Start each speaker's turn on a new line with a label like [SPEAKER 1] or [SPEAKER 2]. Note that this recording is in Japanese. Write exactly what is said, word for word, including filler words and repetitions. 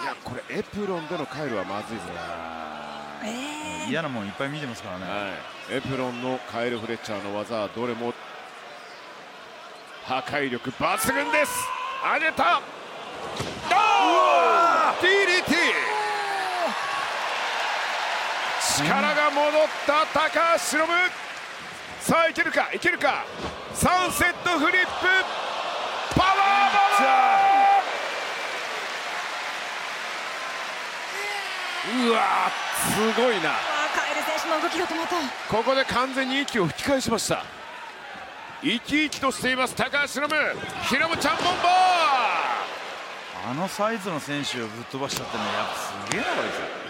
[SPEAKER 1] やこれエプロンでのカイルはまずいですね。
[SPEAKER 2] えー、
[SPEAKER 3] 嫌なもんいっぱい見てますからね、
[SPEAKER 1] はい、エプロンのカイル・フレッチャーの技はどれも破壊力抜群です。上げた、 ディーディーティー、 力が戻った高橋宏夢。さあいけるかいけるか、サンセットフリップパワーボム。うわーすごいな。
[SPEAKER 2] カイル選手の動きが止まった。
[SPEAKER 1] ここで完全に息を吹き返しました。生き生きとしています高橋宏夢。宏夢ちゃんボンバー。
[SPEAKER 3] あのサイズの選手をぶっ飛ばしたってね、やっぱすげえなこれですよ。